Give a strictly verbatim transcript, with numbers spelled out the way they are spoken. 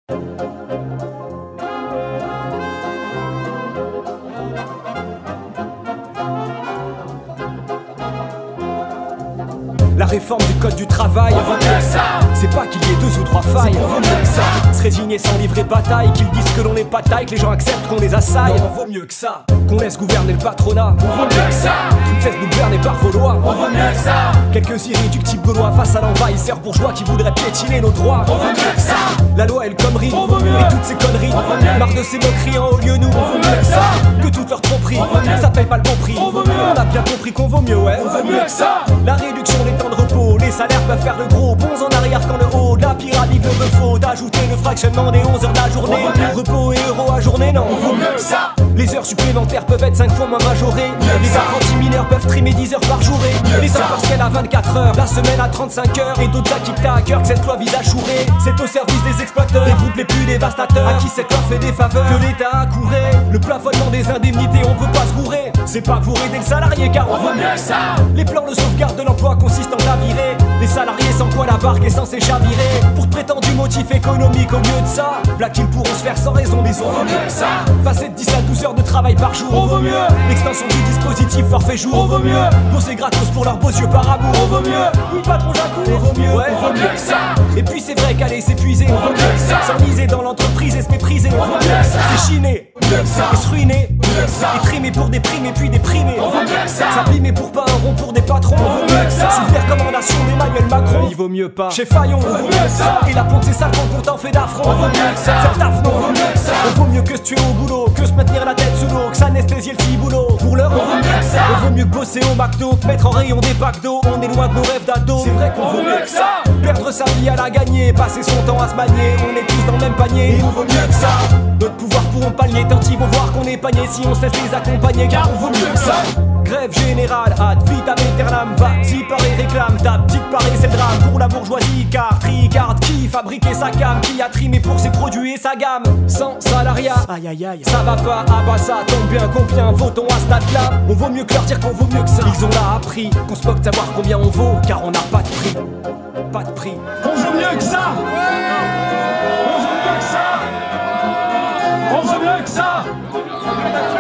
La réforme du code du travail, c'est pas qu'il y ait deux ou trois failles. Se résigner sans livrer bataille, qu'ils disent que l'on n'est pas taille, que les gens acceptent qu'on les assaille. Non, vaut mieux que ça, qu'on laisse gouverner le patronat. Vaut mieux que ça, qu'on cesse de gouverner par vos lois. Vaut mieux que ça, quelques irréductibles gaulois face à l'envahisseur bourgeois qui voudrait piétiner nos droits. Vaut mieux que ça, la loi elle connerie, et toutes ces conneries. Marre de ces moqueries en haut lieu nous. Vaut mieux que ça, que toutes leurs tromperies, ça paye pas le bon prix. On a bien compris qu'on vaut mieux, ouais. Vaut mieux que ça, la réduction des temps de repos, les salaires peuvent faire de gros bons en arrière quand le haut de la pyramide le faut. D'ajouter le fractionnement des onze heures de la journée, repos et euros à journée, non, vaut mieux que ça. Les heures supplémentaires peuvent être cinq fois moins majorées. Les apprentis mineurs peuvent trimer dix heures par journée. Les temps partiels à vingt-quatre heures, la semaine à trente-cinq heures. Et d'autres acquis à cœur que cette loi vise à chourer. C'est au service des exploiteurs, des groupes les plus dévastateurs, à qui cette loi fait des faveurs que l'État a couré. Le plafonnement des indemnités, on peut pas se gourer. C'est pas pour aider le salarié car on vaut mieux que ça. Les plans de sauvegarde de l'emploi consistent en à virer les salariés sans quoi la barque est censée chavirer. Pour de prétendus motifs économiques au lieu de ça, là qu'ils pourront se faire sans raison, mais on vaut mieux que ça. Passer de dix à douze heures de travail par jour, on vaut mieux. L'extension du dispositif forfait jour, on vaut mieux. Bosser gratos pour leurs beaux yeux par amour, on vaut mieux. Oui patron j'accours, on vaut mieux, ouais, on vaut mieux que ça. Et puis c'est vrai qu'aller s'épuiser, on vaut mieux que ça. S'enliser dans l'entreprise et se mépriser, on vaut mieux que ça. S'échiner, et se ruiner, et trimer pour déprimer puis déprimer, on vaut mieux que ça. S'abîmer pour pas un rond pour des patrons, on vaut mieux que ça. Sous les recommandations d'Emmanuel Macron, il vaut mieux pas. Chez Fayon, on vaut mieux que ça. Et la ponte c'est sale quand on t'en fait d'affront, on vaut mieux que ça. Faire taf, non, on vaut mieux que ça. On vaut mieux que se tuer au boulot, que se maintenir la tête sous l'eau, que s'anesthésier le fiboulot. Pour l'heure, on vaut mieux que ça. On vaut mieux que bosser au McDo, que mettre en rayon des packs d'eau. On est loin de nos rêves d'ado. C'est vrai qu'on vaut mieux que ça. Perdre sa vie à la gagner, passer son temps à se manier. On est tous dans le même panier, et on vaut mieux que ça. Notre pouvoir pourront pallier tant ils vont voir qu'on est panier si on cesse les accompagner, car on vaut mieux que ça. Grève générale, ad vitam aeternam, vas-y pareil réclame, ta petite pareil c'est le drame pour la bourgeoisie, car trigarde qui fabriquait sa cam, qui a trimé pour ses produits et sa gamme. Sans salariat, aïe aïe aïe, ça va pas, ah bah ça tombe bien, combien vaut-on à ce stade-là? On vaut mieux que leur dire qu'on vaut mieux que ça. Ils ont là appris qu'on se moque de savoir combien on vaut, car on n'a pas de prix, pas de prix. On vaut mieux que ça. On vaut mieux que ça. On vaut mieux que ça.